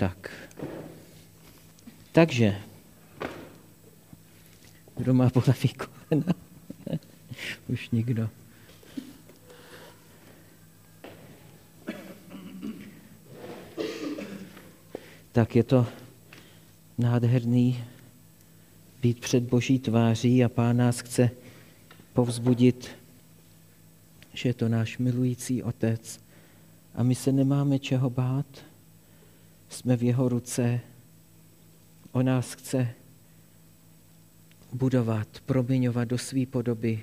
Takže, kdo má bolavý kolena? Už nikdo. Tak je to nádherný být před Boží tváří a Pán nás chce povzbudit, že je to náš milující Otec a my se nemáme čeho bát. Jsme v jeho ruce. On nás chce budovat, proměňovat do své podoby.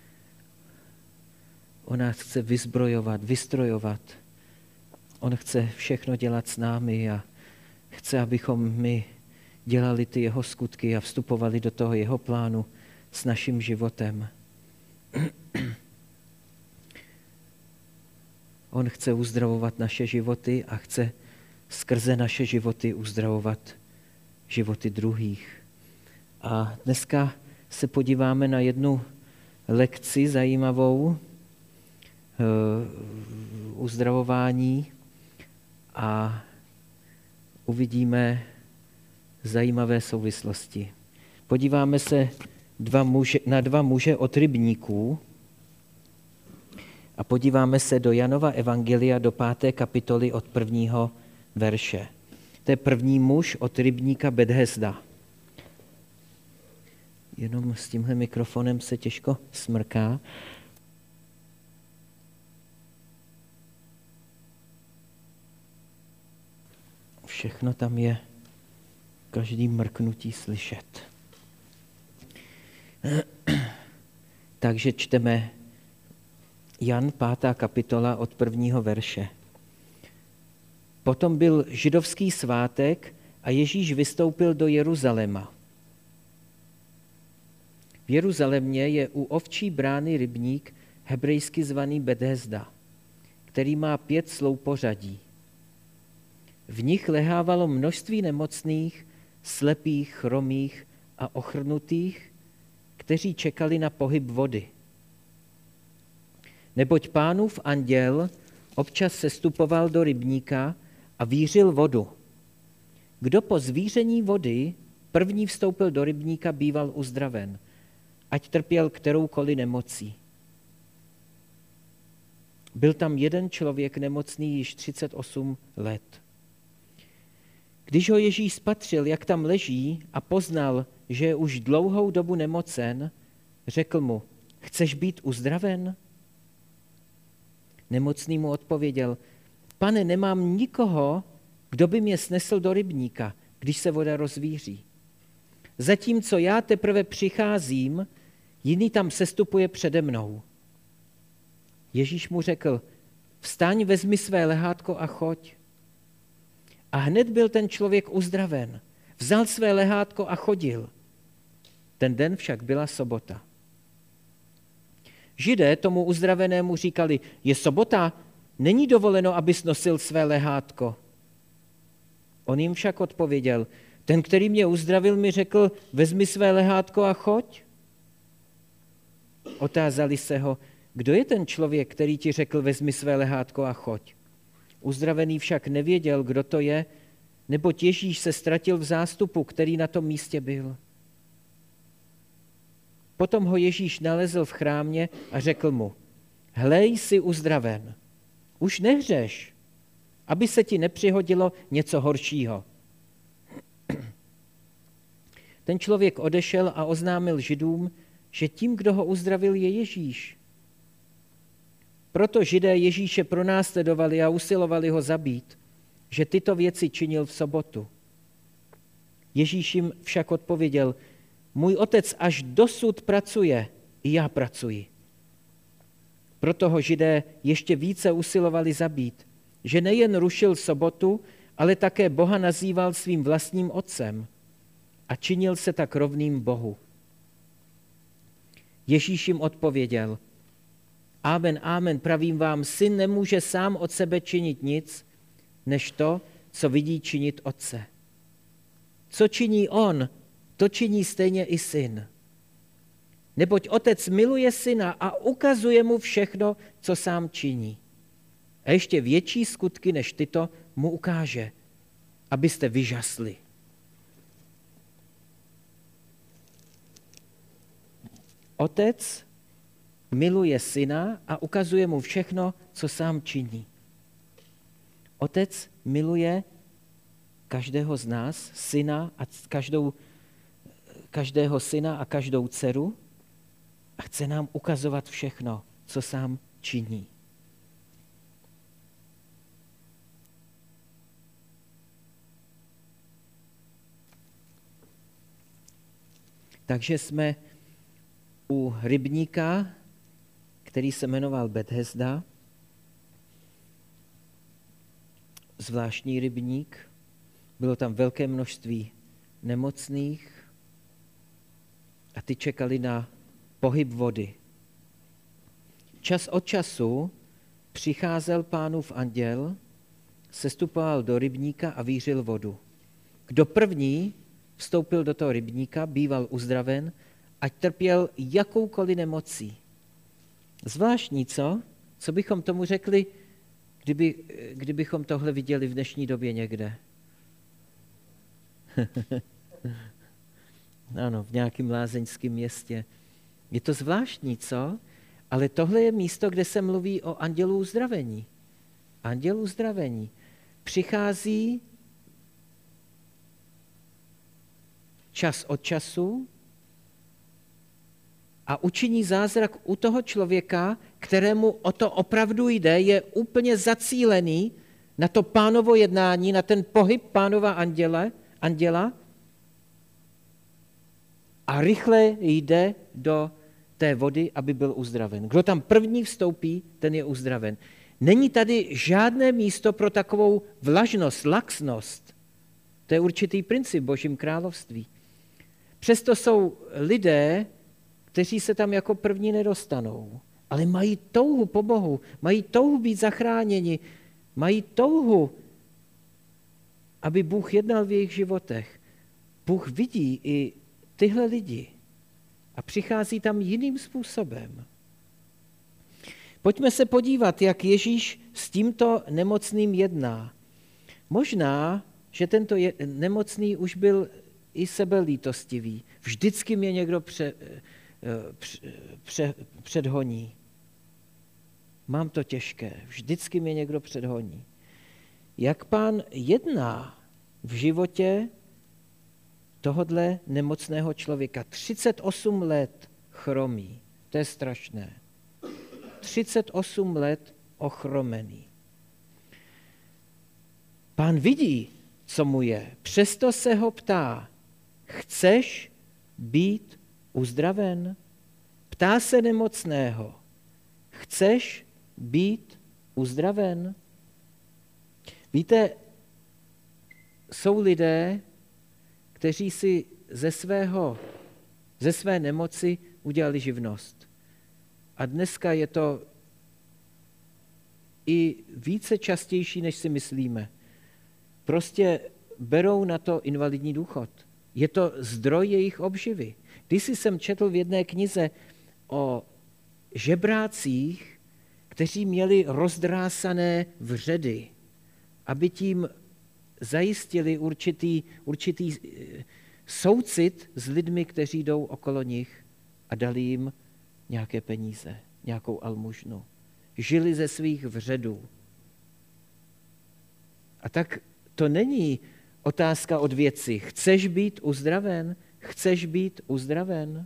On nás chce vyzbrojovat, vystrojovat. On chce všechno dělat s námi a chce, abychom my dělali ty jeho skutky a vstupovali do toho jeho plánu s naším životem. On chce uzdravovat naše životy a chce skrze naše životy uzdravovat životy druhých. A dneska se podíváme na jednu lekci zajímavou uzdravování a uvidíme zajímavé souvislosti. Podíváme se na dva muže od rybníků a podíváme se do Janova evangelia do 5. kapitoly od 1. verše. To je první muž od rybníka Bethesda. Jenom s tímhle mikrofonem se těžko smrká. Všechno tam je, každý mrknutí slyšet. Takže čteme Jan 5. kapitola od 1. verše. Potom byl židovský svátek a Ježíš vystoupil do Jeruzaléma. V Jeruzalémě je u ovčí brány rybník, hebrejsky zvaný Bethesda, který má 5 sloupořadí. V nich lehávalo množství nemocných, slepých, chromých a ochrnutých, kteří čekali na pohyb vody. Neboť Pánův anděl občas sestupoval do rybníka a vířil vodu. Kdo po zvíření vody první vstoupil do rybníka, býval uzdraven, ať trpěl kteroukoliv nemocí. Byl tam jeden člověk nemocný již 38 let. Když ho Ježíš spatřil, jak tam leží a poznal, že je už dlouhou dobu nemocen, řekl mu, chceš být uzdraven? Nemocný mu odpověděl, Pane, nemám nikoho, kdo by mě snesl do rybníka, když se voda rozvíří. Zatímco já teprve přicházím, jiný tam sestupuje přede mnou. Ježíš mu řekl, vstaň, vezmi své lehátko a choď. A hned byl ten člověk uzdraven. Vzal své lehátko a chodil. Ten den však byla sobota. Židé tomu uzdravenému říkali, je sobota, není dovoleno, abys nosil své lehátko. On jim však odpověděl, ten, který mě uzdravil, mi řekl, vezmi své lehátko a choď. Otázali se ho, kdo je ten člověk, který ti řekl, vezmi své lehátko a choď. Uzdravený však nevěděl, kdo to je, neboť Ježíš se ztratil v zástupu, který na tom místě byl. Potom ho Ježíš nalezl v chrámě a řekl mu, hlej, jsi uzdraven, už nehřeš, aby se ti nepřihodilo něco horšího. Ten člověk odešel a oznámil Židům, že tím, kdo ho uzdravil, je Ježíš. Proto Židé Ježíše pronásledovali a usilovali ho zabít, že tyto věci činil v sobotu. Ježíš jim však odpověděl, můj otec až dosud pracuje, i já pracuji. Proto ho Židé ještě více usilovali zabít, že nejen rušil sobotu, ale také Boha nazýval svým vlastním otcem a činil se tak rovným Bohu. Ježíš jim odpověděl, amen, amen, pravím vám, syn nemůže sám od sebe činit nic, než to, co vidí činit otce. Co činí on, to činí stejně i syn. Neboť otec miluje syna a ukazuje mu všechno, co sám činí. A ještě větší skutky než tyto mu ukáže, abyste vyžasli. Otec miluje syna a ukazuje mu všechno, co sám činí. Otec miluje každého z nás, syna a každého syna a každou dceru a chce nám ukazovat všechno, co sám činí. Takže jsme u rybníka, který se jmenoval Bethesda, zvláštní rybník, bylo tam velké množství nemocných a ty čekali na pohyb vody. Čas od času přicházel Pánův anděl, sestupoval do rybníka a vířil vodu. Kdo první vstoupil do toho rybníka, býval uzdraven, ať trpěl jakoukoliv nemocí. Zvláštní, co? Co bychom tomu řekli, kdybychom tohle viděli v dnešní době někde? Ano, v nějakém lázeňském městě. Je to zvláštní, co? Ale tohle je místo, kde se mluví o andělu uzdravení. Anděl uzdravení přichází čas od času a učiní zázrak u toho člověka, kterému o to opravdu jde, je úplně zacílený na to Pánovo jednání, na ten pohyb Pánova anděla a rychle jde do té vody, aby byl uzdraven. Kdo tam první vstoupí, ten je uzdraven. Není tady žádné místo pro takovou vlažnost, laxnost. To je určitý princip v Božím království. Přesto jsou lidé, kteří se tam jako první nedostanou, ale mají touhu po Bohu, mají touhu být zachráněni, mají touhu, aby Bůh jednal v jejich životech. Bůh vidí i tyhle lidi a přichází tam jiným způsobem. Pojďme se podívat, jak Ježíš s tímto nemocným jedná. Možná, že tento nemocný už byl i sebelítostivý. Vždycky mě někdo předhoní. Mám to těžké. Vždycky mě někdo předhoní. Jak Pán jedná v životě tohodle nemocného člověka. 38 let chromí. To je strašné. 38 let ochromený. Pán vidí, co mu je. Přesto se ho ptá, chceš být uzdraven? Ptá se nemocného, chceš být uzdraven? Víte, jsou lidé, kteří si ze své nemoci udělali živnost. A dneska je to i více častější, než si myslíme. Prostě berou na to invalidní důchod. Je to zdroj jejich obživy. Když jsem četl v jedné knize o žebrácích, kteří měli rozdrásané vředy, aby tím zajistili určitý soucit s lidmi, kteří jdou okolo nich a dali jim nějaké peníze, nějakou almužnu. Žili ze svých vředů. A tak to není otázka od věci. Chceš být uzdraven? Chceš být uzdraven?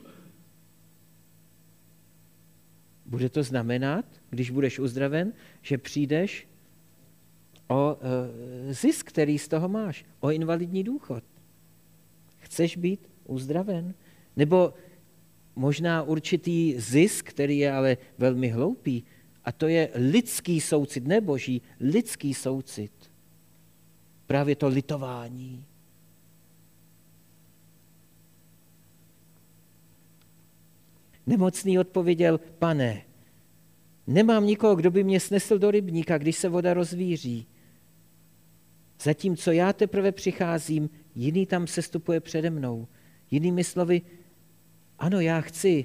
Bude to znamenat, když budeš uzdraven, že přijdeš o zisk, který z toho máš, o invalidní důchod. Chceš být uzdraven? Nebo možná určitý zisk, který je ale velmi hloupý, a to je lidský soucit, ne boží, lidský soucit. Právě to litování. Nemocný odpověděl, pane, nemám nikoho, kdo by mě snesl do rybníka, když se voda rozvíří. Zatímco já teprve přicházím, jiný tam sestupuje přede mnou. Jinými slovy, ano, já chci,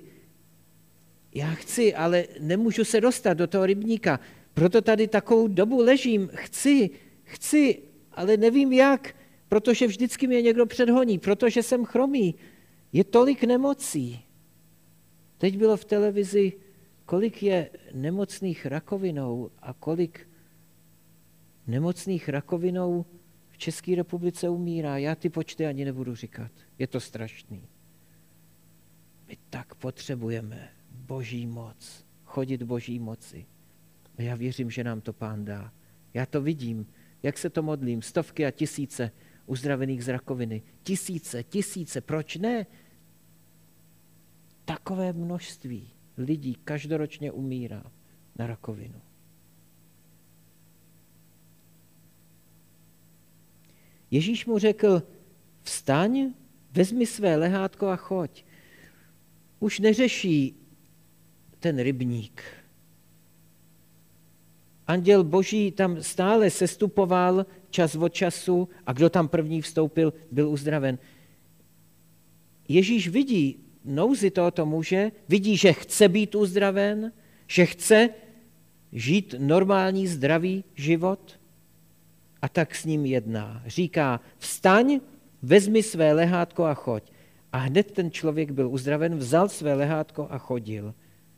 ale nemůžu se dostat do toho rybníka, proto tady takovou dobu ležím, chci, ale nevím jak, protože vždycky mě někdo předhoní, protože jsem chromý. Je tolik nemocí. Teď bylo v televizi, kolik je nemocných rakovinou a kolik nemocných rakovinou v České republice umírá. Já ty počty ani nebudu říkat. Je to strašný. My tak potřebujeme Boží moc, chodit Boží moci. A já věřím, že nám to Pán dá. Já to vidím, jak se to modlím. Stovky a tisíce uzdravených z rakoviny. Tisíce, proč ne? Takové množství lidí každoročně umírá na rakovinu. Ježíš mu řekl, vstaň, vezmi své lehátko a choď. Už neřeší ten rybník. Anděl Boží tam stále sestupoval čas od času a kdo tam první vstoupil, byl uzdraven. Ježíš vidí nouzi tohoto muže, vidí, že chce být uzdraven, že chce žít normální, zdravý život a tak s ním jedná. Říká, vstaň, vezmi své lehátko a choď. A hned ten člověk byl uzdraven, vzal své lehátko a chodil.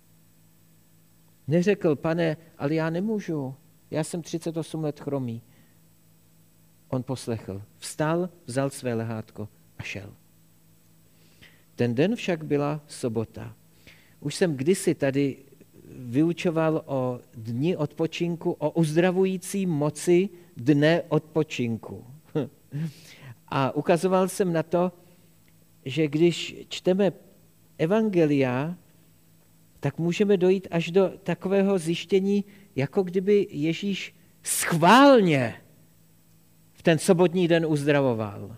Neřekl, pane, ale já nemůžu, já jsem 38 let chromý. On poslechl, vstal, vzal své lehátko a šel. Ten den však byla sobota. Už jsem kdysi tady vyučoval o dni odpočinku, o uzdravující moci dne odpočinku. A ukazoval jsem na to, že když čteme evangelia, tak můžeme dojít až do takového zjištění, jako kdyby Ježíš schválně v ten sobotní den uzdravoval.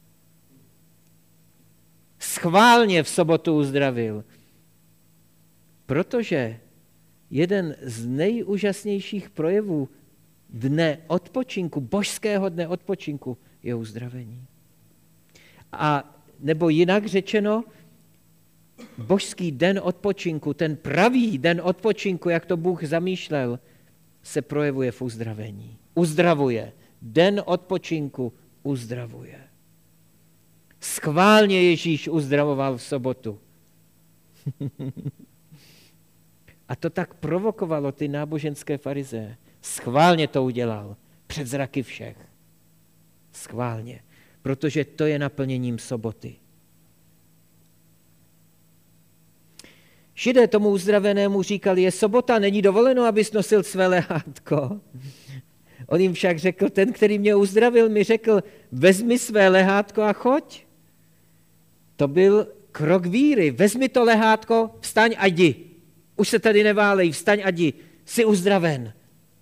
Schválně v sobotu uzdravil. Protože jeden z nejúžasnějších projevů dne odpočinku, božského dne odpočinku, je uzdravení. A nebo jinak řečeno, božský den odpočinku, ten pravý den odpočinku, jak to Bůh zamýšlel, se projevuje v uzdravení. Uzdravuje. Den odpočinku uzdravuje. Schválně Ježíš uzdravoval v sobotu. A to tak provokovalo ty náboženské farizeje. Schválně to udělal. Před zraky všech. Schválně. Protože to je naplněním soboty. Židé tomu uzdravenému říkali, je sobota, není dovoleno, abys nosil své lehátko. On jim však řekl, ten, který mě uzdravil, mi řekl, vezmi své lehátko a choď. To byl krok víry. Vezmi to lehátko, vstaň a jdi. Už se tady neválej, vstaň a jdi. Jsi uzdraven.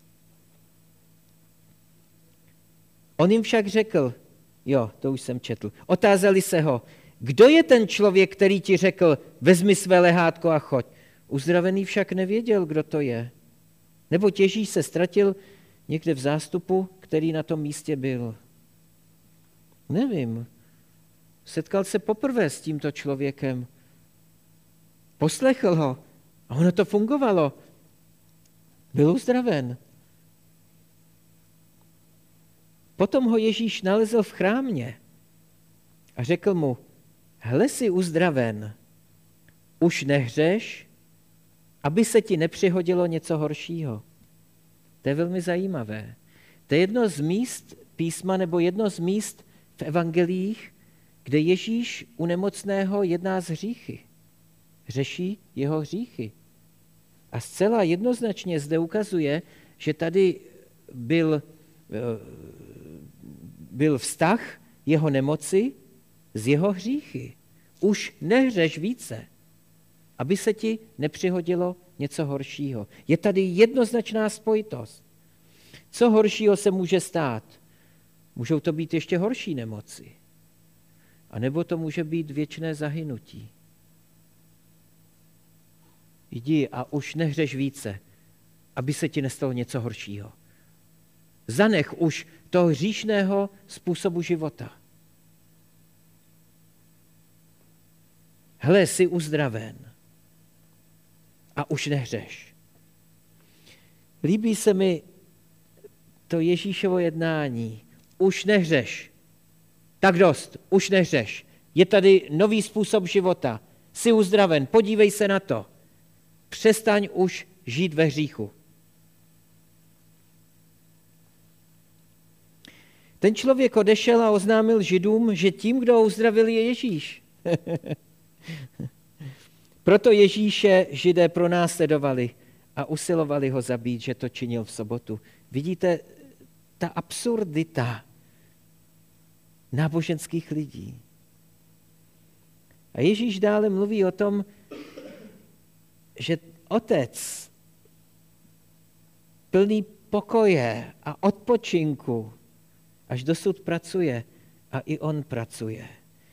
On jim však řekl, jo, to už jsem četl, otázali se ho, kdo je ten člověk, který ti řekl, vezmi své lehátko a choď. Uzdravený však nevěděl, kdo to je. Neboť Ježíš se ztratil někde v zástupu, který na tom místě byl. Nevím. Setkal se poprvé s tímto člověkem. Poslechl ho a ono to fungovalo. Byl uzdraven. Potom ho Ježíš nalezl v chrámě a řekl mu, hle, jsi uzdraven, už nehřeš, aby se ti nepřihodilo něco horšího. To je velmi zajímavé. To je jedno z míst písma nebo jedno z míst v evangelích, kde Ježíš u nemocného jedná z hříchy. Řeší jeho hříchy. A zcela jednoznačně zde ukazuje, že tady byl vztah jeho nemoci z jeho hříchy. Už nehřeš více, aby se ti nepřihodilo něco horšího. Je tady jednoznačná spojitost. Co horšího se může stát? Můžou to být ještě horší nemoci. A nebo to může být věčné zahynutí. Jdi a už nehřeš více, aby se ti nestalo něco horšího. Zanech už toho hříšného způsobu života. Hle, jsi uzdraven a už nehřeš. Líbí se mi to Ježíšovo jednání. už nehřeš. Tak dost, už nehřeš. Je tady nový způsob života. Jsi uzdraven, podívej se na to. Přestaň už žít ve hříchu. Ten člověk odešel a oznámil Židům, že tím, kdo ho uzdravil, je Ježíš. Proto Ježíše Židé pronásledovali a usilovali ho zabít, že to činil v sobotu. Vidíte, ta absurdita náboženských lidí. A Ježíš dále mluví o tom, že Otec plný pokoje a odpočinku až dosud pracuje a i on pracuje.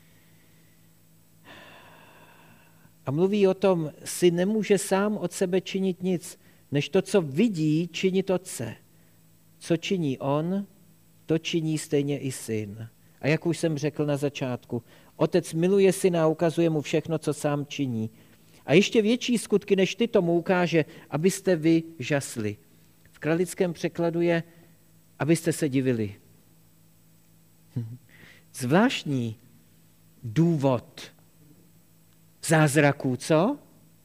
A mluví o tom, syn nemůže sám od sebe činit nic, než to, co vidí, činit otce. Co činí on, to činí stejně i syn. A jak už jsem řekl na začátku, otec miluje syna a ukazuje mu všechno, co sám činí. A ještě větší skutky, než ty tomu ukáže, abyste vy žasli. V kralickém překladu je, abyste se divili. Zvláštní důvod zázraků, co?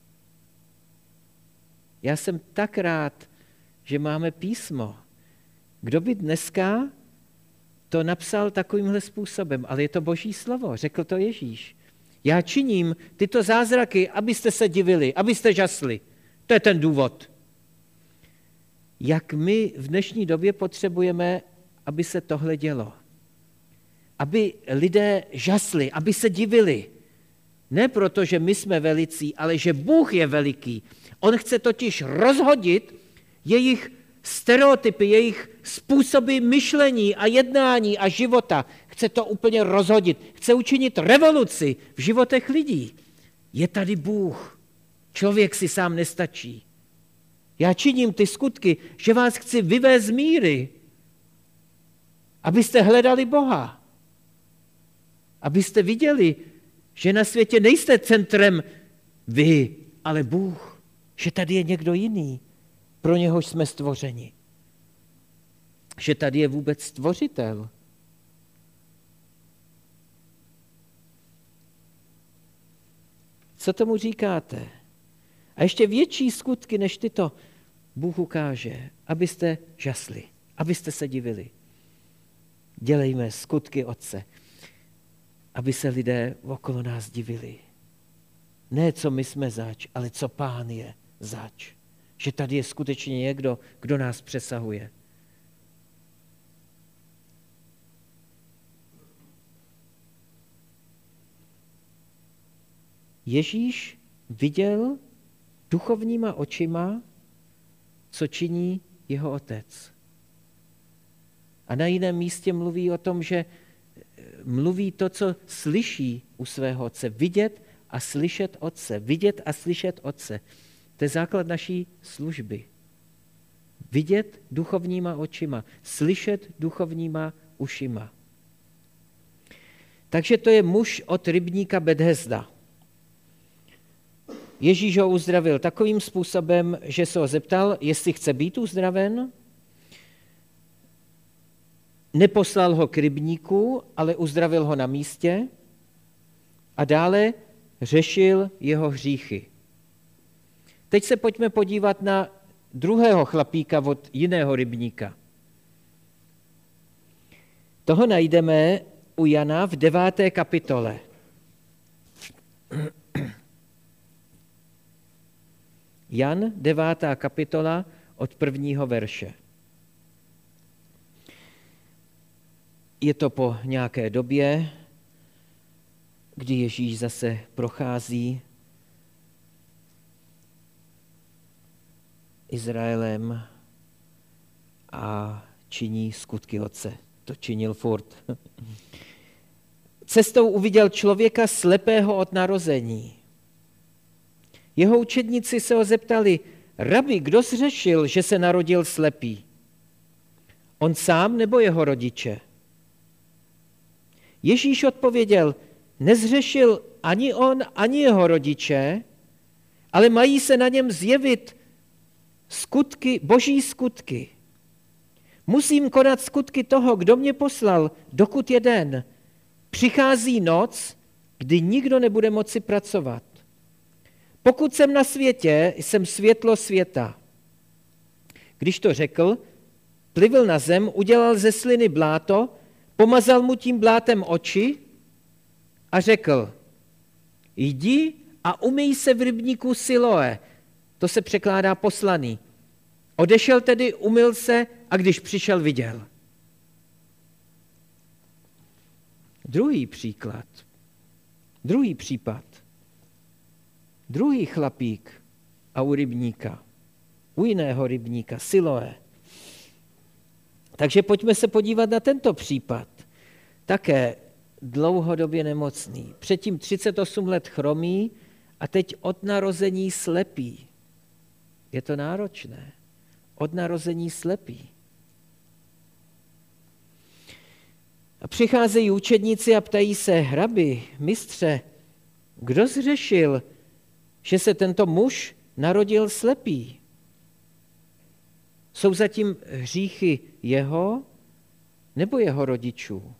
Já jsem tak rád, že máme písmo. Kdo by dneska to napsal takovýmhle způsobem, ale je to Boží slovo, řekl to Ježíš. Já činím tyto zázraky, abyste se divili, abyste žasli. To je ten důvod. Jak my v dnešní době potřebujeme, aby se tohle dělo. Aby lidé žasli, aby se divili. Ne proto, že my jsme velicí, ale že Bůh je veliký. On chce totiž rozhodit jejich stereotypy, jejich způsoby myšlení a jednání a života. Chce to úplně rozhodit. Chce učinit revoluci v životech lidí. Je tady Bůh. Člověk si sám nestačí. Já činím ty skutky, že vás chci vyvést z míry, abyste hledali Boha. Abyste viděli, že na světě nejste centrem vy, ale Bůh. Že tady je někdo jiný, pro něhož jsme stvořeni. Že tady je vůbec stvořitel. Co tomu říkáte? A ještě větší skutky, než tyto, Bůh ukáže, abyste žasli, abyste se divili. Dělejme skutky Otce, aby se lidé okolo nás divili. Ne, co my jsme zač, ale co Pán je zač. Že tady je skutečně někdo, kdo nás přesahuje. Ježíš viděl duchovníma očima, co činí jeho otec. A na jiném místě mluví o tom, že mluví to, co slyší u svého otce. Vidět a slyšet otce. Vidět a slyšet otce. To je základ naší služby. Vidět duchovníma očima, slyšet duchovníma ušima. Takže to je muž od rybníka Bethesda. Ježíš ho uzdravil takovým způsobem, že se ho zeptal, jestli chce být uzdraven. Neposlal ho k rybníku, ale uzdravil ho na místě a dále řešil jeho hříchy. Teď se pojďme podívat na druhého chlapíka od jiného rybníka. Toho najdeme u Jana v 9. kapitole. Jan, 9. kapitola od 1. verše. Je to po nějaké době, kdy Ježíš zase prochází Izraelem a činí skutky Otce. To činil furt. Cestou uviděl člověka slepého od narození. Jeho učedníci se ho zeptali, rabi, kdo zřešil, že se narodil slepý? On sám nebo jeho rodiče? Ježíš odpověděl, nezřešil ani on, ani jeho rodiče, ale mají se na něm zjevit skutky, boží skutky. Musím konat skutky toho, kdo mě poslal, dokud je den. Přichází noc, kdy nikdo nebude moci pracovat. Pokud jsem na světě, jsem světlo světa. Když to řekl, plivl na zem, udělal ze sliny bláto, pomazal mu tím blátem oči a řekl, jdi a umyj se v rybníku Siloé. To se překládá poslaný. Odešel tedy, umyl se a když přišel, viděl. Druhý případ. Druhý chlapík a u rybníka. U jiného rybníka, Siloé. Takže pojďme se podívat na tento případ. Také dlouhodobě nemocný. Předtím 38 let chromý a teď od narození slepý. Je to náročné. Od narození slepý. A přicházejí učedníci a ptají se, rabi, mistře, kdo zřešil, že se tento muž narodil slepý? Jsou zatím hříchy jeho nebo jeho rodičů?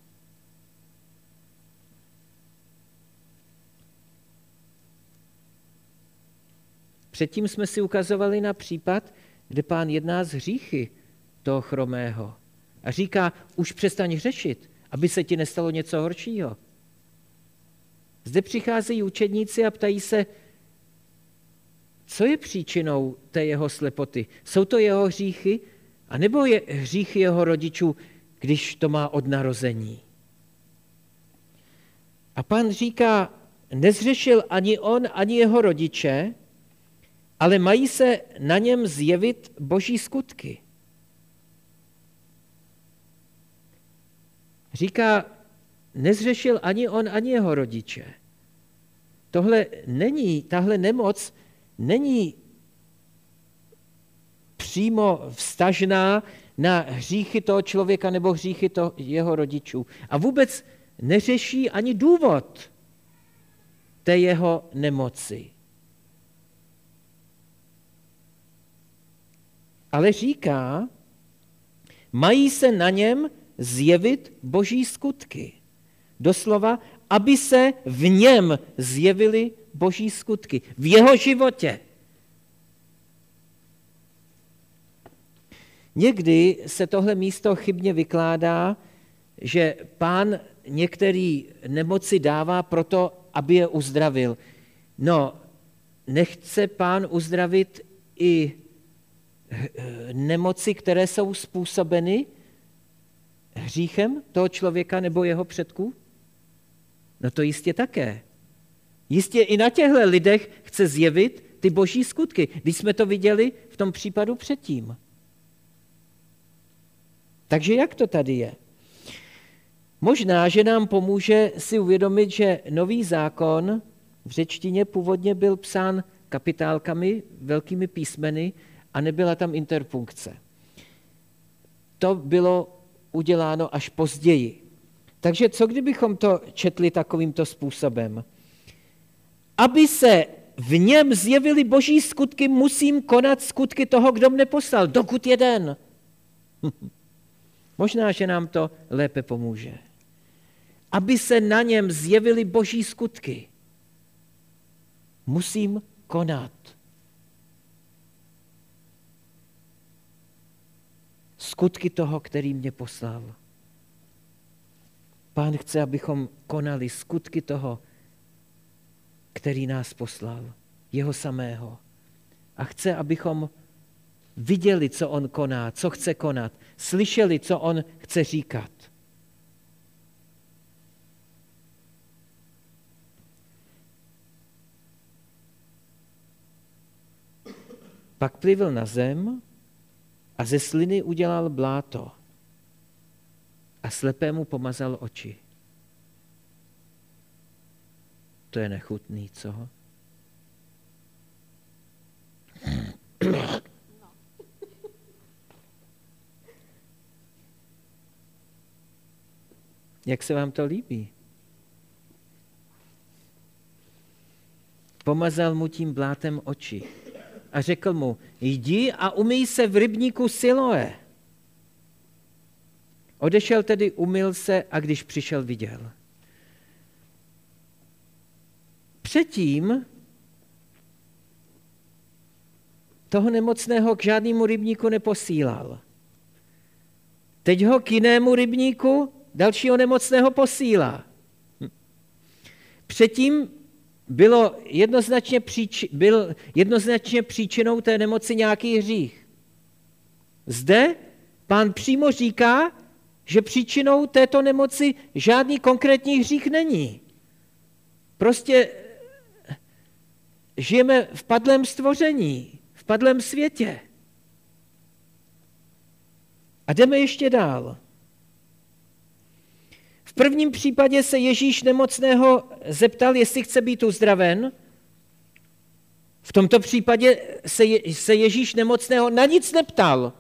Předtím jsme si ukazovali na případ, kde Pán jedná z hříchy toho chromého a říká, už přestaň hřešit, aby se ti nestalo něco horšího. Zde přicházejí učedníci a ptají se, co je příčinou té jeho slepoty? Jsou to jeho hříchy, anebo je hříchy jeho rodičů, když to má od narození? A Pán říká, nezřešil ani on, ani jeho rodiče, ale mají se na něm zjevit boží skutky. Říká, nezřešil ani on, ani jeho rodiče. Tahle nemoc není přímo vztažná na hříchy toho člověka nebo hříchy jeho rodičů. A vůbec neřeší ani důvod té jeho nemoci. Ale říká, mají se na něm zjevit boží skutky. Doslova, aby se v něm zjevily boží skutky. V jeho životě. Někdy se tohle místo chybně vykládá, že Pán některé nemoci dává proto, aby je uzdravil. No, nechce Pán uzdravit i nemoci, které jsou způsobeny hříchem toho člověka nebo jeho předků? No to jistě také. Jistě i na těchto lidech chce zjevit ty boží skutky, když jsme to viděli v tom případu předtím. Takže jak to tady je? Možná, že nám pomůže si uvědomit, že Nový zákon v řečtině původně byl psán kapitálkami, velkými písmeny a nebyla tam interpunkce. To bylo uděláno až později. Takže co kdybychom to četli takovýmto způsobem? Aby se v něm zjevily boží skutky, musím konat skutky toho, kdo mne poslal, dokud je den. Možná, že nám to lépe pomůže. Aby se na něm zjevily boží skutky, musím konat. Skutky toho, který mě poslal. Pán chce, abychom konali skutky toho, který nás poslal, jeho samého. A chce, abychom viděli, co on koná, co chce konat, slyšeli, co on chce říkat. Pak plivl na zem a ze sliny udělal bláto a slepému pomazal oči. To je nechutný, co? Jak se vám to líbí? Pomazal mu tím blátem oči a řekl mu, jdi a umyj se v rybníku Siloé. Odešel tedy, umyl se a když přišel, viděl. Předtím toho nemocného k žádnému rybníku neposílal. Teď ho k jinému rybníku dalšího nemocného posílá. Předtím byl jednoznačně příčinou té nemoci nějaký hřích. Zde Pán přímo říká, že příčinou této nemoci žádný konkrétní hřích není. Prostě žijeme v padlém stvoření, v padlém světě. A jdeme ještě dál. V prvním případě se Ježíš nemocného zeptal, jestli chce být uzdraven. V tomto případě se Ježíš nemocného na nic neptal.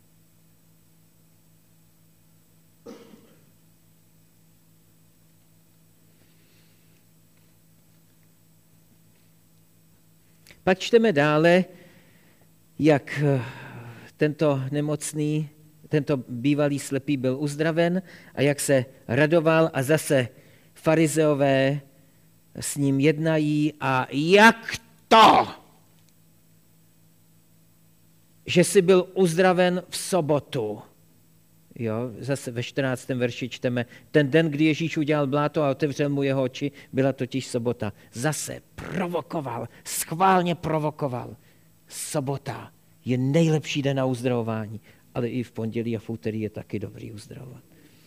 Pak čteme dále, jak tento nemocný, tento bývalý slepý byl uzdraven a jak se radoval a zase farizeové s ním jednají a jak to, že jsi byl uzdraven v sobotu. Jo, zase ve 14. verši čteme, ten den, kdy Ježíš udělal bláto a otevřel mu jeho oči, byla totiž sobota. Zase provokoval, schválně provokoval. Sobota je nejlepší den na uzdravování, ale i v pondělí a v úterý je taky dobrý uzdravovat.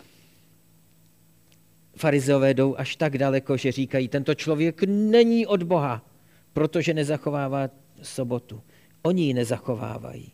Farizeové jdou až tak daleko, že říkají, tento člověk není od Boha, protože nezachovává sobotu. Oni ji nezachovávají.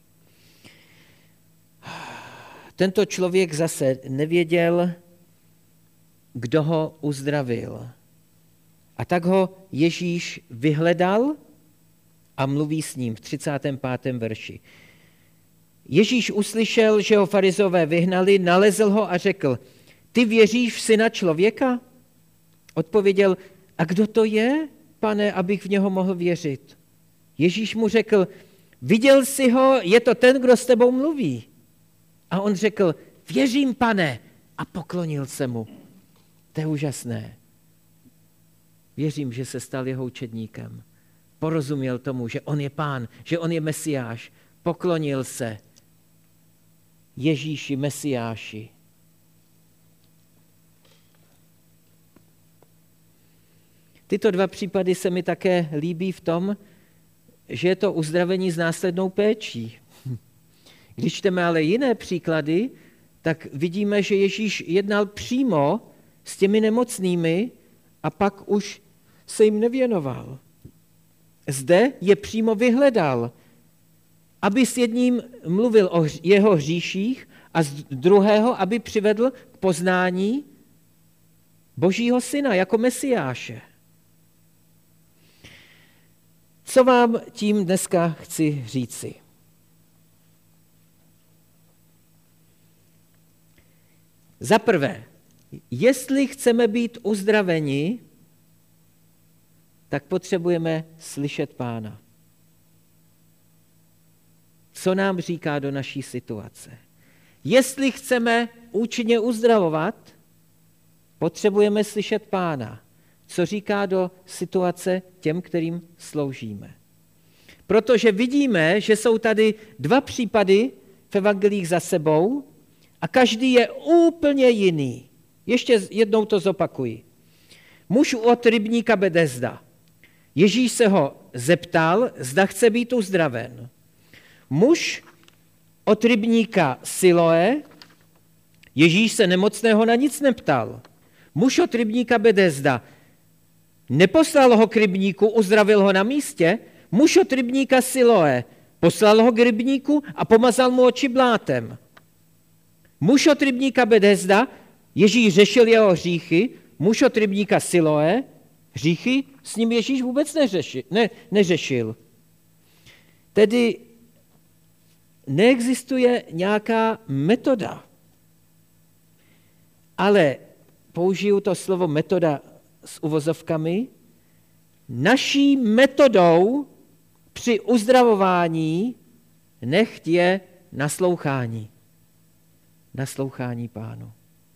Tento člověk zase nevěděl, kdo ho uzdravil. A tak ho Ježíš vyhledal a mluví s ním v 35. verši. Ježíš uslyšel, že ho farizové vyhnali, nalezl ho a řekl, ty věříš v Syna člověka? Odpověděl, a kdo to je, Pane, abych v něho mohl věřit? Ježíš mu řekl, viděl jsi ho, je to ten, kdo s tebou mluví. A on řekl, věřím, Pane, a poklonil se mu. To je úžasné. Věřím, že se stal jeho učedníkem. Porozuměl tomu, že on je Pán, že on je Mesiáš. Poklonil se Ježíši, Mesiáši. Tyto dva případy se mi také líbí v tom, že je to uzdravení s následnou péčí. Když čteme ale jiné příklady, tak vidíme, že Ježíš jednal přímo s těmi nemocnými a pak už se jim nevěnoval. Zde je přímo vyhledal, aby s jedním mluvil o jeho hříších a z druhého, aby přivedl k poznání Božího syna jako Mesiáše. Co vám tím dneska chci říci? Za prvé, jestli chceme být uzdraveni, tak potřebujeme slyšet Pána. Co nám říká do naší situace? Jestli chceme účinně uzdravovat, potřebujeme slyšet Pána. Co říká do situace těm, kterým sloužíme. Protože vidíme, že jsou tady dva případy v evangelích za sebou a každý je úplně jiný. Ještě jednou to zopakuji. Muž od rybníka Bedesda. Ježíš se ho zeptal, zda chce být uzdraven. Muž od rybníka Siloé. Ježíš se nemocného na nic neptal. Muž od rybníka Bedesda. Neposlal ho k rybníku, uzdravil ho na místě. Muž od rybníka Siloé. Poslal ho k rybníku a pomazal mu oči blátem. Muž od rybníka Bedesda, Ježíš řešil jeho hříchy, muž od rybníka Siloé, hříchy s ním Ježíš vůbec neřešil. Tedy neexistuje nějaká metoda, ale použiju to slovo metoda s uvozovkami, naší metodou při uzdravování nechť je naslouchání. naslouchání Pánu.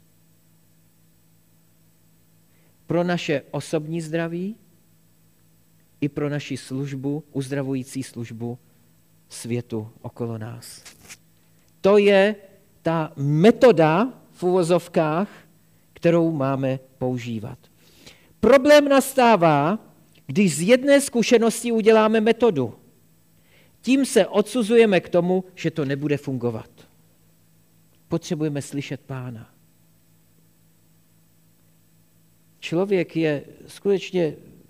Pro naše osobní zdraví i pro naši službu, uzdravující službu světu okolo nás. To je ta metoda v uvozovkách, kterou máme používat. Problém nastává, když z jedné zkušenosti uděláme metodu. Tím se odsuzujeme k tomu, že to nebude fungovat. Potřebujeme slyšet Pána. Člověk je skutečně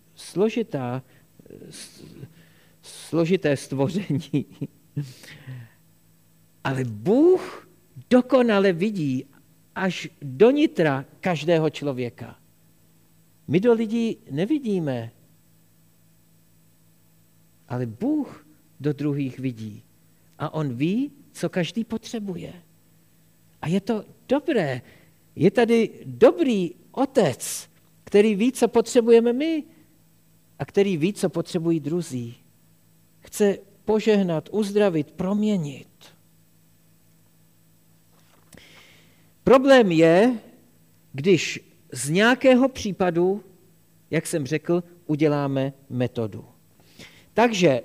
složité stvoření. Ale Bůh dokonale vidí až do nitra každého člověka. My do lidí nevidíme, ale Bůh do druhých vidí. A on ví, co každý potřebuje. A je to dobré. Je tady dobrý otec, který ví, co potřebujeme my a který ví, co potřebují druzí. Chce požehnat, uzdravit, proměnit. Problém je, když z nějakého případu, jak jsem řekl, uděláme metodu. Takže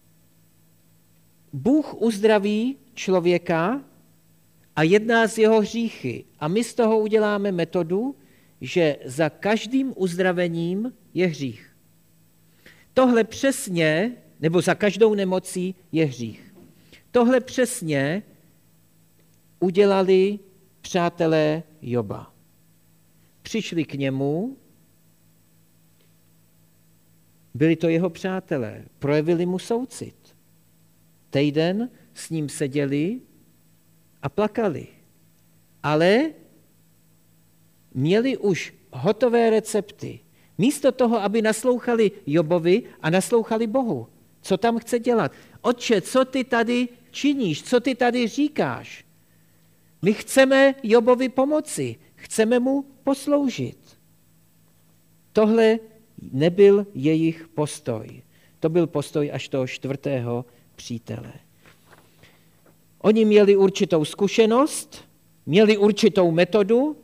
Bůh uzdraví člověka a jedná z jeho hříchy. A my z toho uděláme metodu, že za každým uzdravením je hřích. Tohle přesně, nebo za každou nemocí je hřích. Tohle přesně udělali přátelé Joba. Přišli k němu, byli to jeho přátelé, projevili mu soucit. Týden s ním seděli a plakali. Ale měli už hotové recepty. Místo toho, aby naslouchali Jobovi a naslouchali Bohu. Co tam chce dělat? Otče, co ty tady činíš? Co ty tady říkáš? My chceme Jobovi pomoci. Chceme mu posloužit. Tohle nebyl jejich postoj. To byl postoj až toho 4. přítele. Oni měli určitou zkušenost, měli určitou metodu.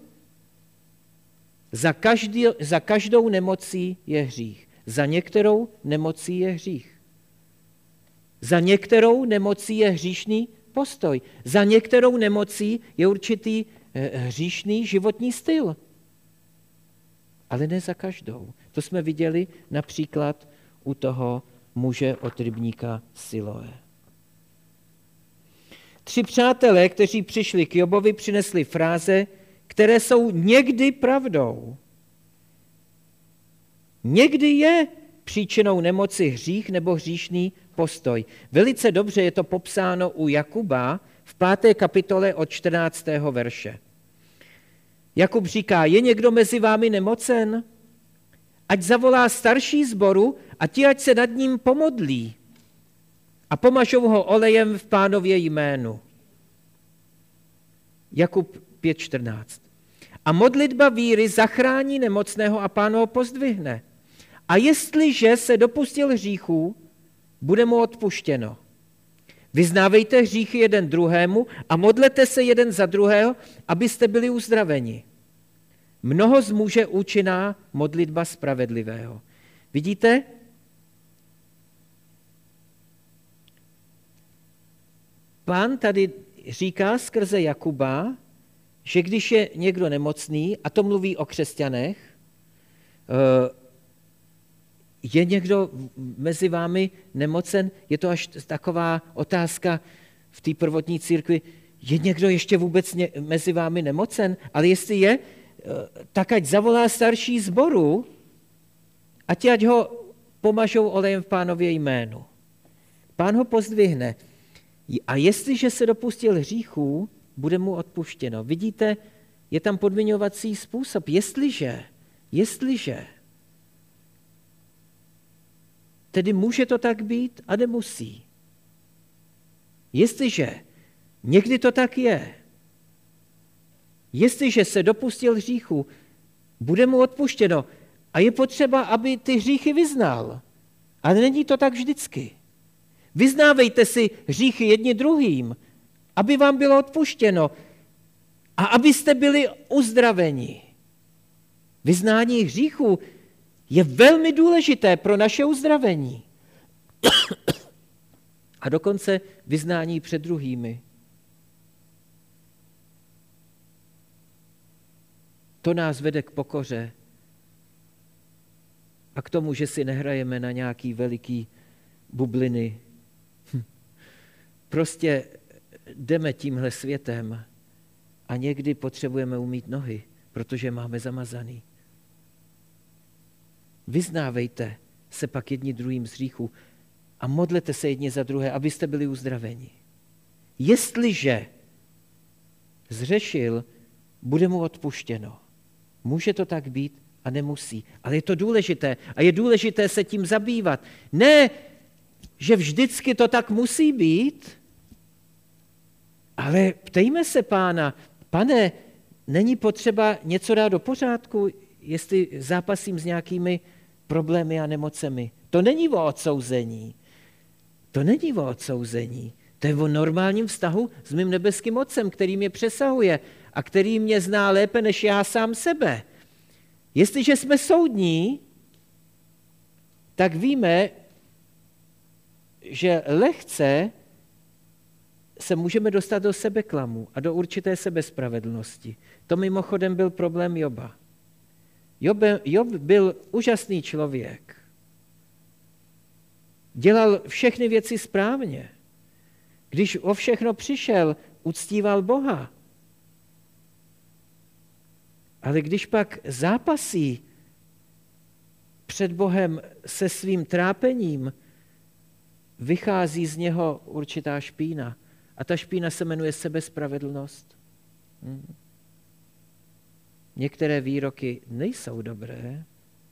Za každou nemocí je hřích. Za některou nemocí je hřích. Za některou nemocí je hříšný postoj. Za některou nemocí je určitý hříšný životní styl. Ale ne za každou. To jsme viděli například u toho muže od rybníka Siloé. 3 přátelé, kteří přišli k Jobovi, přinesli fráze, které jsou někdy pravdou. Někdy je příčinou nemoci hřích nebo hříšný postoj. Velice dobře je to popsáno u Jakuba v 5. kapitole od 14. verše. Jakub říká, je někdo mezi vámi nemocen? Ať zavolá starší sboru a ti, ať se nad ním pomodlí a pomažou ho olejem v Pánově jménu. Jakub 5.14. A modlitba víry zachrání nemocného a Pán ho pozdvihne. A jestliže se dopustil hříchů, bude mu odpuštěno. Vyznávejte hříchy jeden druhému a modlete se jeden za druhého, abyste byli uzdraveni. Mnoho zmůže účinná modlitba spravedlivého. Vidíte? Pán tady říká skrze Jakuba, že když je někdo nemocný, a to mluví o křesťanech, je někdo mezi vámi nemocen? Je to až taková otázka v té prvotní církvi. Je někdo ještě vůbec mezi vámi nemocen? Ale jestli je, tak ať zavolá starší sboru a ti ať ho pomažou olejem v Pánově jménu. Pán ho pozdvihne. A jestliže se dopustil hříchů, bude mu odpuštěno. Vidíte, je tam podmiňovací způsob. Jestliže. Tedy může to tak být a nemusí. Jestliže. Někdy to tak je. Jestliže se dopustil hříchu, bude mu odpuštěno. A je potřeba, aby ty hříchy vyznal. Ale není to tak vždycky. Vyznávejte si hříchy jedni druhým, aby vám bylo odpuštěno. a abyste byli uzdraveni. Vyznání hříchu je velmi důležité pro naše uzdravení. A dokonce vyznání před druhými. To nás vede k pokoře a k tomu, že si nehrajeme na nějaký veliký bubliny. Prostě jdeme tímhle světem a někdy potřebujeme umýt nohy, protože máme zamazaný. Vyznávejte se pak jedni druhým z hříchu a modlete se jedni za druhé, abyste byli uzdraveni. Jestliže zřešil, bude mu odpuštěno. Může to tak být a nemusí, ale je to důležité a je důležité se tím zabývat. Ne, že vždycky to tak musí být, ale ptejme se Pána, Pane, není potřeba něco dát do pořádku, jestli zápasím s nějakými problémy a nemocemi. To není o odsouzení. To není o odsouzení. To je o normálním vztahu s mým nebeským Otcem, který mě přesahuje a který mě zná lépe než já sám sebe. Jestliže jsme soudní, tak víme, že lehce se můžeme dostat do sebeklamu a do určité sebespravedlnosti. To mimochodem byl problém Joba. Job byl úžasný člověk. Dělal všechny věci správně. Když o všechno přišel, uctíval Boha. Ale když pak zápasí před Bohem se svým trápením, vychází z něho určitá špína. A ta špína se jmenuje sebespravedlnost. Některé výroky nejsou dobré.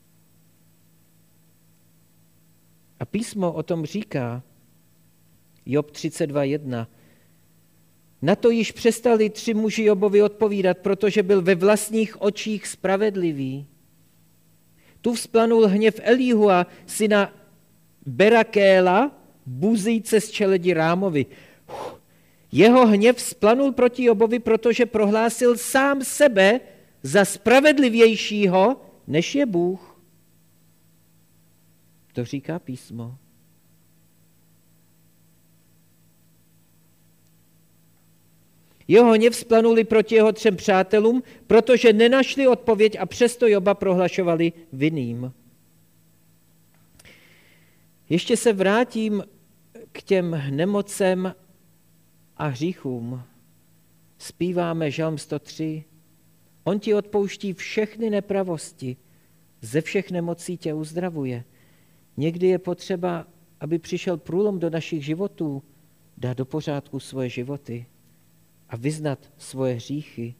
A písmo o tom říká, Job 32:1. Na to již přestali 3 muži Jobovi odpovídat, protože byl ve vlastních očích spravedlivý. Tu vzplanul hněv Elíhua, syna Berakéla, buzíce z čeledi Rámovi. Jeho hněv vzplanul proti Jobovi, protože prohlásil sám sebe za spravedlivějšího, než je Bůh. To říká písmo. Jeho hněv vzplanuli proti jeho 3 přátelům, protože nenašli odpověď a přesto Joba prohlašovali vinným. Ještě se vrátím k těm nemocem a hříchům. Zpíváme Žalm 103. On ti odpouští všechny nepravosti, ze všech nemocí tě uzdravuje. Někdy je potřeba, aby přišel průlom do našich životů, dát do pořádku svoje životy a vyznat svoje hříchy.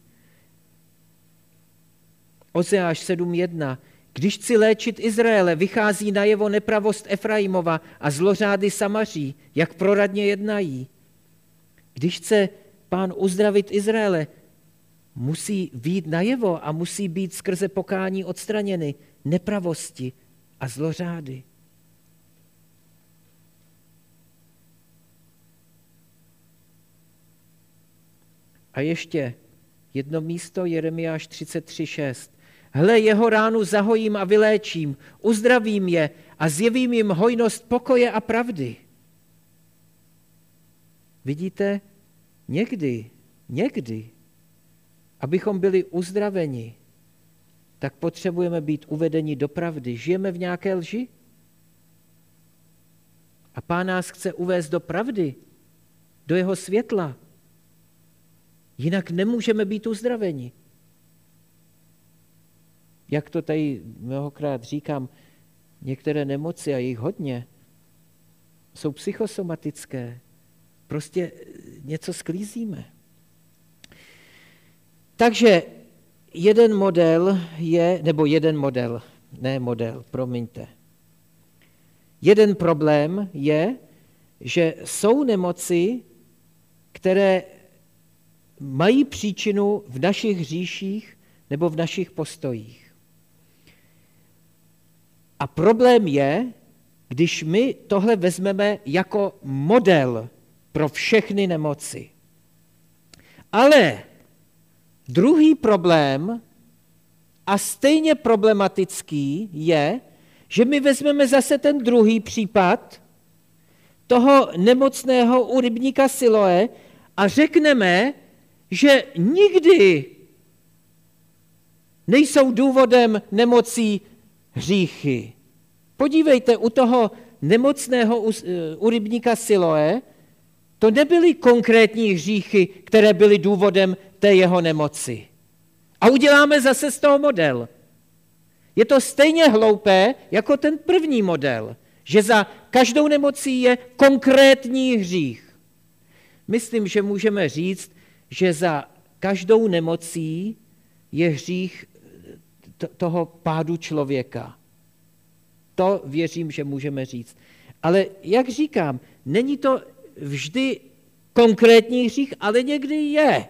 Ozeáš 7:1. Když chci léčit Izraele, vychází najevo nepravost Efraimova a zlořády Samaří, jak proradně jednají. Když chce Pán uzdravit Izraele, musí vyjít najevo a musí být skrze pokání odstraněny nepravosti a zlořády. A ještě jedno místo, Jeremiáš 33:6. Hle, jeho ránu zahojím a vyléčím, uzdravím je a zjevím jim hojnost pokoje a pravdy. Vidíte, někdy, abychom byli uzdraveni, tak potřebujeme být uvedeni do pravdy. Žijeme v nějaké lži? A Pán nás chce uvést do pravdy, do jeho světla. Jinak nemůžeme být uzdraveni. Jak to tady mnohokrát říkám, některé nemoci, a jich hodně, jsou psychosomatické. Prostě něco sklízíme. Takže jeden model, Jeden problém je, že jsou nemoci, které mají příčinu v našich hříších nebo v našich postojích. A problém je, když my tohle vezmeme jako model pro všechny nemoci. Ale Druhý problém, a stejně problematický, je, že my vezmeme zase ten druhý případ toho nemocného u rybníka Siloé a řekneme, že nikdy nejsou důvodem nemocí hříchy. Podívejte, u toho nemocného u rybníka Siloé, to nebyly konkrétní hříchy, které byly důvodem té jeho nemoci. A uděláme zase z toho model. Je to stejně hloupé jako ten první model, že za každou nemocí je konkrétní hřích. Myslím, že můžeme říct, že za každou nemocí je hřích toho pádu člověka. To věřím, že můžeme říct. Ale jak říkám, není to vždy konkrétní hřích, ale někdy je.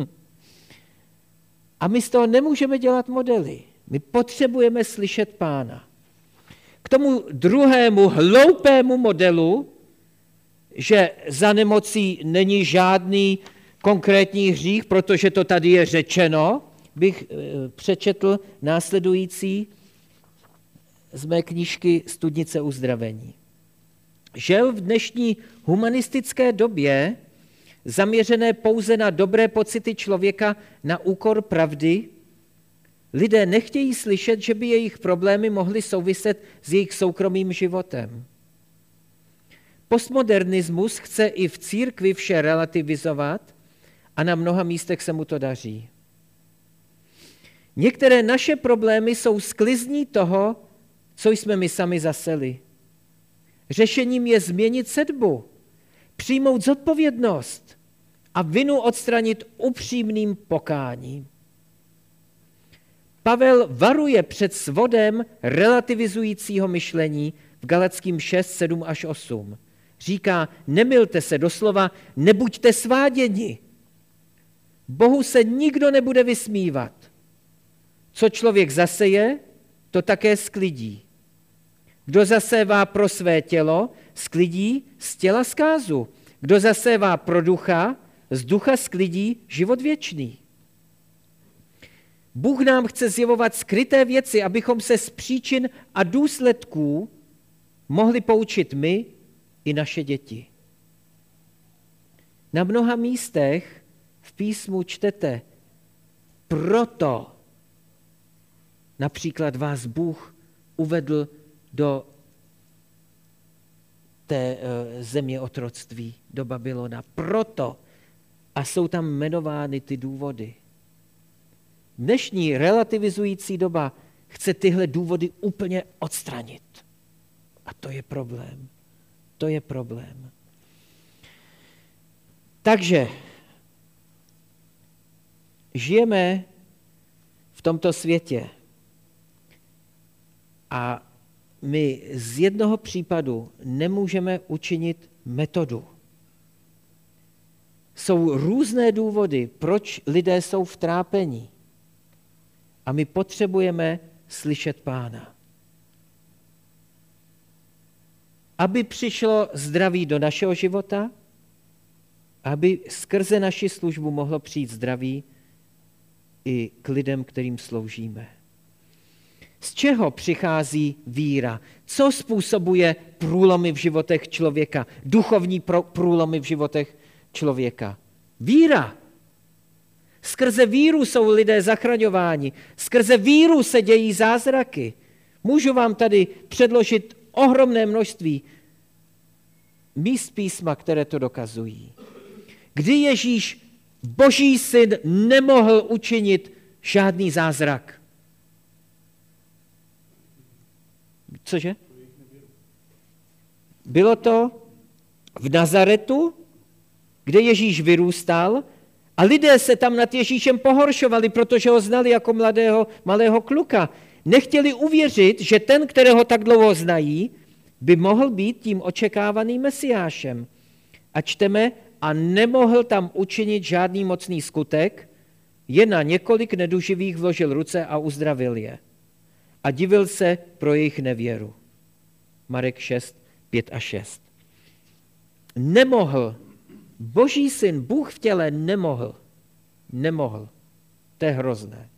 A my z toho nemůžeme dělat modely. My potřebujeme slyšet Pána. K tomu druhému hloupému modelu, že za nemocí není žádný konkrétní hřích, protože to tady je řečeno, bych přečetl následující z mé knížky Studnice uzdravení. Žel v dnešní humanistické době, zaměřené pouze na dobré pocity člověka na úkor pravdy, lidé nechtějí slyšet, že by jejich problémy mohly souviset s jejich soukromým životem. Postmodernismus chce i v církvi vše relativizovat a na mnoha místech se mu to daří. Některé naše problémy jsou sklizní toho, co jsme my sami zaseli. Řešením je změnit sedbu, přijmout zodpovědnost a vinu odstranit upřímným pokáním. Pavel varuje před svodem relativizujícího myšlení v Galatským 6, 7 až 8. Říká, nemilte se, doslova nebuďte sváděni. Bohu se nikdo nebude vysmívat. Co člověk zaseje, to také sklidí. Kdo zasévá pro své tělo, sklidí z těla zkázu. Kdo zasévá pro ducha, z ducha sklidí život věčný. Bůh nám chce zjevovat skryté věci, abychom se z příčin a důsledků mohli poučit my i naše děti. Na mnoha místech v písmu čtete, proto například vás Bůh uvedl do té země otroctví, do Babylona. Proto. A jsou tam jmenovány ty důvody. Dnešní relativizující doba chce tyhle důvody úplně odstranit. A to je problém. To je problém. Takže žijeme v tomto světě a my z jednoho případu nemůžeme učinit metodu. Jsou různé důvody, proč lidé jsou v trápení. A my potřebujeme slyšet Pána. Aby přišlo zdraví do našeho života, aby skrze naši službu mohlo přijít zdraví i k lidem, kterým sloužíme. Z čeho přichází víra? Co způsobuje průlomy v životech člověka? Duchovní průlomy v životech člověka. Víra. Skrze víru jsou lidé zachraňováni. Skrze víru se dějí zázraky. Můžu vám tady předložit ohromné množství míst písma, které to dokazují. Kdy Ježíš, Boží syn, nemohl učinit žádný zázrak? Cože? Bylo to v Nazaretu, kde Ježíš vyrůstal a lidé se tam nad Ježíšem pohoršovali, protože ho znali jako malého kluka. Nechtěli uvěřit, že ten, kterého tak dlouho znají, by mohl být tím očekávaným Mesiášem. A čteme, a nemohl tam učinit žádný mocný skutek, jen na několik neduživých vložil ruce a uzdravil je. A divil se pro jejich nevěru. Marek 6, 5 a 6. Nemohl. Boží syn, Bůh v těle nemohl. Nemohl. To je hrozné.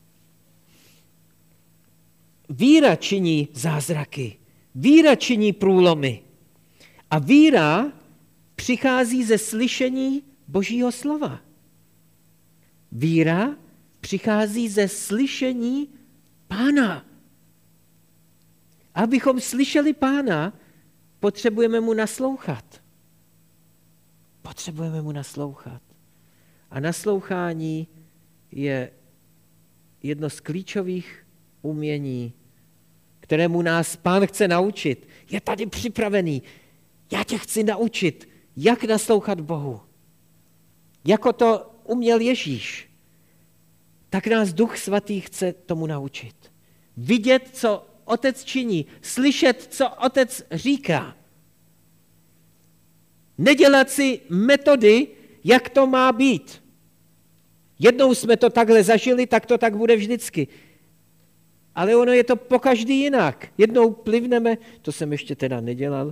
Víra činí zázraky. Víra činí průlomy. A víra přichází ze slyšení Božího slova. Víra přichází ze slyšení Pána. Abychom slyšeli Pána, potřebujeme mu naslouchat. Potřebujeme mu naslouchat. A naslouchání je jedno z klíčových umění, kterému nás Pán chce naučit. Je tady připravený. Já tě chci naučit, jak naslouchat Bohu. Jako to uměl Ježíš, tak nás Duch Svatý chce tomu naučit. Vidět, co Otec činí, slyšet, co Otec říká. Nedělat si metody, jak to má být. Jednou jsme to takhle zažili, tak to tak bude vždycky. Ale ono je to pokaždý jinak. Jednou plivneme, to jsem ještě teda nedělal,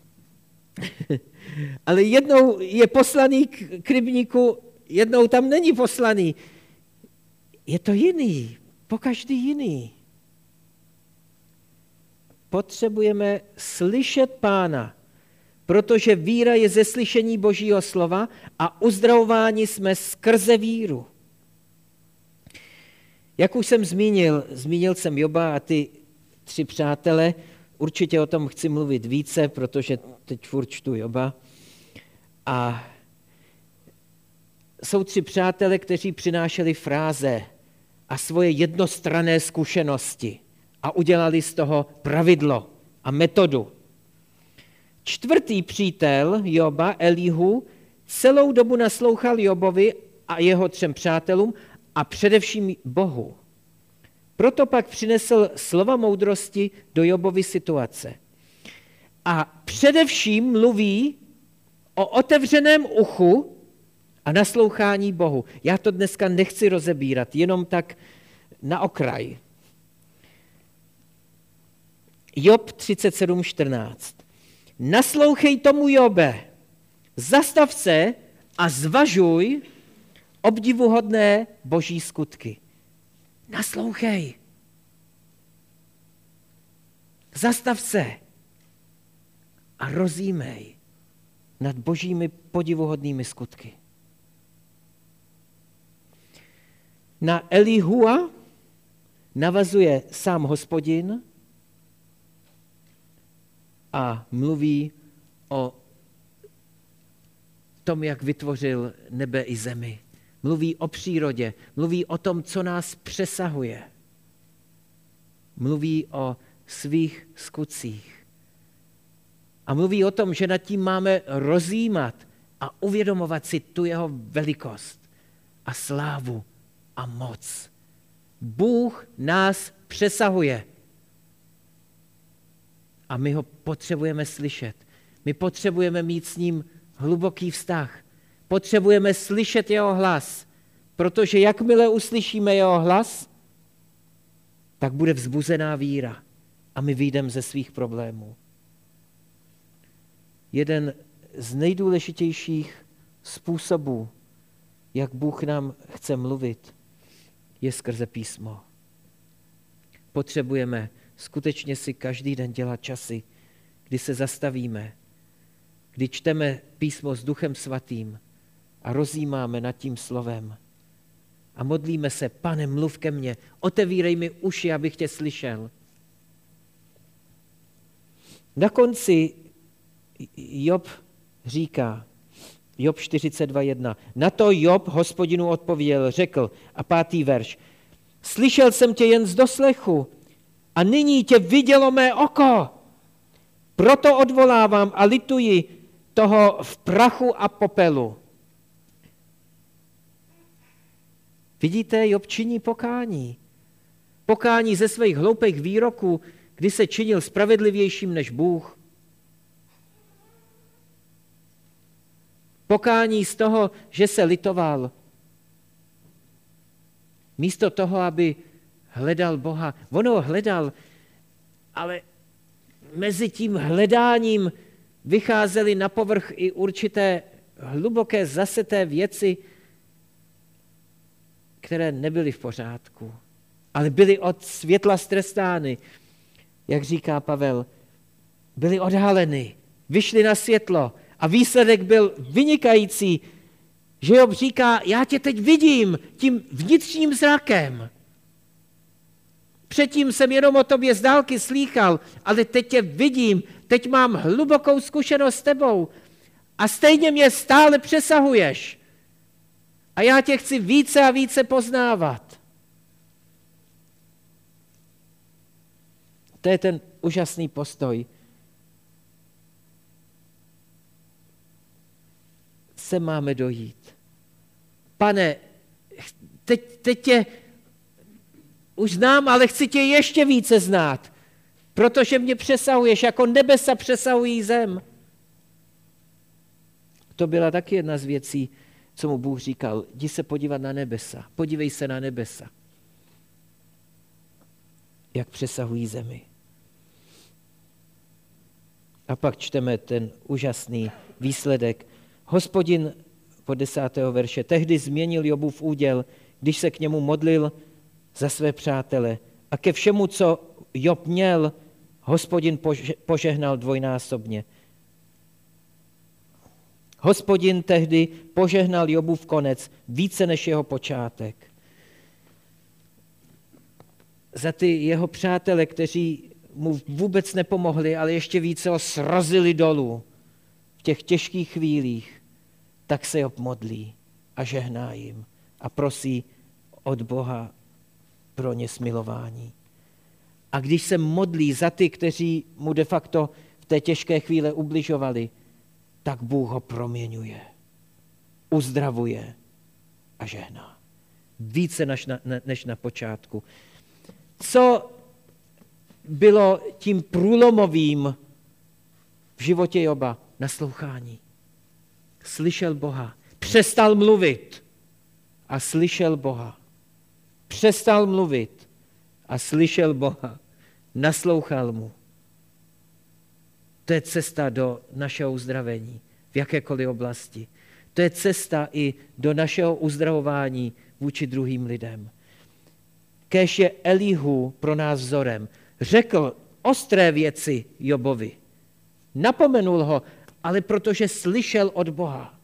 ale jednou je poslaný k rybníku, jednou tam není poslaný. Je to jiný, pokaždý jiný. Potřebujeme slyšet Pána, protože víra je ze slyšení Božího slova a uzdravováni jsme skrze víru. Jak už jsem zmínil jsem Joba a ty 3 přátele, určitě o tom chci mluvit více, protože teď furt čtu Joba. A jsou 3 přátelé, kteří přinášeli fráze a svoje jednostranné zkušenosti a udělali z toho pravidlo a metodu. 4. přítel Joba, Elihu, celou dobu naslouchal Jobovi a jeho 3 přátelům a především Bohu. Proto pak přinesl slova moudrosti do Jobovy situace. A především mluví o otevřeném uchu a naslouchání Bohu. Já to dneska nechci rozebírat, jenom tak na okraj. Job 37:14. Naslouchej tomu, Jobe, zastav se a zvažuj obdivuhodné Boží skutky. Naslouchej. Zastav se a rozjímej nad Božími podivuhodnými skutky. Na Elihua navazuje sám Hospodin a mluví o tom, jak vytvořil nebe i zemi. Mluví o přírodě, mluví o tom, co nás přesahuje. Mluví o svých skutcích. A mluví o tom, že nad tím máme rozjímat a uvědomovat si tu jeho velikost a slávu a moc. Bůh nás přesahuje. A my ho potřebujeme slyšet. My potřebujeme mít s ním hluboký vztah. Potřebujeme slyšet jeho hlas, protože jakmile uslyšíme jeho hlas, tak bude vzbuzená víra a my vyjdeme ze svých problémů. Jeden z nejdůležitějších způsobů, jak Bůh nám chce mluvit, je skrze písmo. Potřebujeme skutečně si každý den dělat časy, kdy se zastavíme, kdy čteme písmo s Duchem Svatým a rozjímáme nad tím slovem. A modlíme se, Pane, mluv ke mně, otevírej mi uši, abych tě slyšel. Na konci Job říká, Job 42:1, na to Job Hospodinu odpověděl, řekl, a 5. verš, slyšel jsem tě jen z doslechu a nyní tě vidělo mé oko. Proto odvolávám a lituji toho v prachu a popelu. Vidíte, Job činí pokání. Pokání ze svých hloupých výroků, kdy se činil spravedlivějším než Bůh. Pokání z toho, že se litoval. Místo toho, aby hledal Boha. On ho hledal, ale mezi tím hledáním vycházely na povrch i určité hluboké zaseté věci, které nebyly v pořádku, ale byly od světla strestány, jak říká Pavel, byly odhaleny, vyšly na světlo a výsledek byl vynikající, že Job říká, já tě teď vidím tím vnitřním zrakem. Předtím jsem jenom o tobě z dálky slýchal, ale teď tě vidím, teď mám hlubokou zkušenost s tebou a stejně mě stále přesahuješ. A já tě chci více a více poznávat. To je ten úžasný postoj. Sem máme dojít. Pane, teď tě už znám, ale chci tě ještě více znát, protože mě přesahuješ, jako nebesa přesahují zem. To byla taky jedna z věcí, co mu Bůh říkal. Jdi se podívat na nebesa, podívej se na nebesa, jak přesahují zemi. A pak čteme ten úžasný výsledek. Hospodin, po 10. verše, tehdy změnil Jobův úděl, když se k němu modlil za své přátele. A ke všemu, co Job měl, Hospodin požehnal dvojnásobně. Hospodin tehdy požehnal Jobův konec více než jeho počátek. Za ty jeho přátele, kteří mu vůbec nepomohli, ale ještě více ho srazili dolů v těch těžkých chvílích, tak se Job modlí a žehná jim a prosí od Boha pro ně smilování. A když se modlí za ty, kteří mu de facto v té těžké chvíli ubližovali, tak Bůh ho proměňuje, uzdravuje a žehná. Více než na počátku. Co bylo tím průlomovým v životě Joba? Naslouchání. Slyšel Boha. Přestal mluvit a slyšel Boha. Přestal mluvit a slyšel Boha. Naslouchal mu. To je cesta do našeho uzdravení v jakékoliv oblasti. To je cesta i do našeho uzdravování vůči druhým lidem. Kéž je Elihu pro nás vzorem. Řekl ostré věci Jobovi. Napomenul ho, ale protože slyšel od Boha.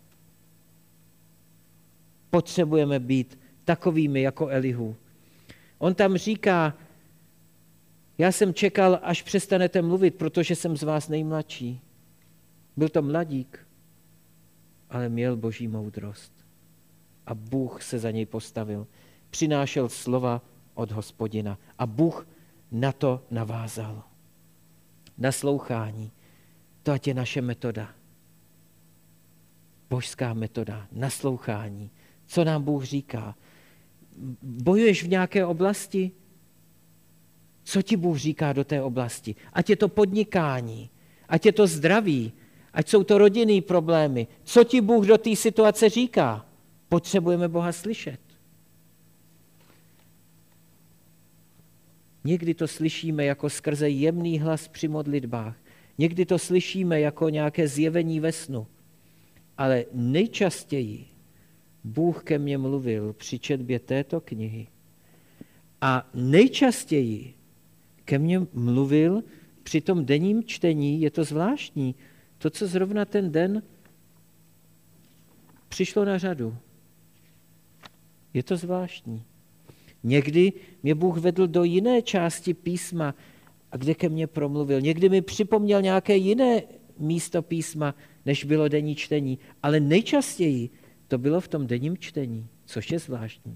Potřebujeme být takovými jako Elihu. On tam říká, já jsem čekal, až přestanete mluvit, protože jsem z vás nejmladší. Byl to mladík, ale měl boží moudrost. A Bůh se za něj postavil. Přinášel slova od Hospodina. A Bůh na to navázal. Naslouchání. To ať je naše metoda. Božská metoda. Naslouchání. Co nám Bůh říká? Bojuješ v nějaké oblasti? Co ti Bůh říká do té oblasti? Ať je to podnikání, ať je to zdraví, ať jsou to rodinné problémy. Co ti Bůh do té situace říká? Potřebujeme Boha slyšet. Někdy to slyšíme jako skrze jemný hlas při modlitbách. Někdy to slyšíme jako nějaké zjevení ve snu. Ale nejčastěji Bůh ke mně mluvil při četbě této knihy. A nejčastěji ke mně mluvil při tom denním čtení, je to zvláštní, to, co zrovna ten den přišlo na řadu. Je to zvláštní. Někdy mě Bůh vedl do jiné části písma, a kde ke mně promluvil. Někdy mi připomněl nějaké jiné místo písma, než bylo denní čtení. Ale nejčastěji to bylo v tom denním čtení, což je zvláštní.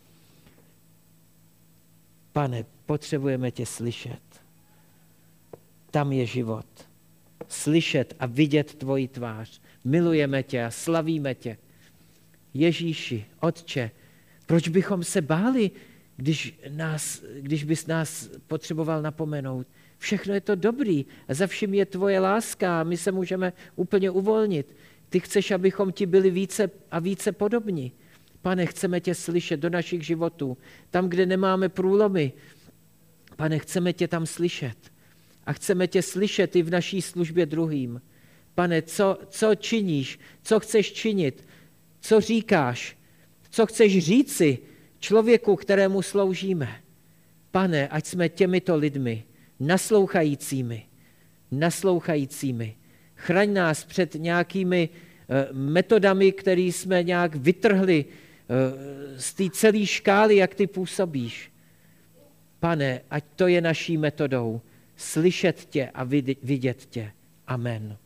Pane, potřebujeme tě slyšet. Tam je život. Slyšet a vidět tvoji tvář. Milujeme tě a slavíme tě. Ježíši, Otče, proč bychom se báli, když bys nás potřeboval napomenout? Všechno je to dobrý a za vším je tvoje láska a my se můžeme úplně uvolnit. Ty chceš, abychom ti byli více a více podobní. Pane, chceme tě slyšet do našich životů. Tam, kde nemáme průlomy, Pane, chceme tě tam slyšet. A chceme tě slyšet i v naší službě druhým. Pane, co činíš, co chceš činit, co říkáš, co chceš říci, člověku, kterému sloužíme. Pane, ať jsme těmito lidmi, naslouchajícími. Chraň nás před nějakými metodami, které jsme nějak vytrhli z té celé škály, jak ty působíš. Pane, ať to je naší metodou, slyšet tě a vidět tě. Amen.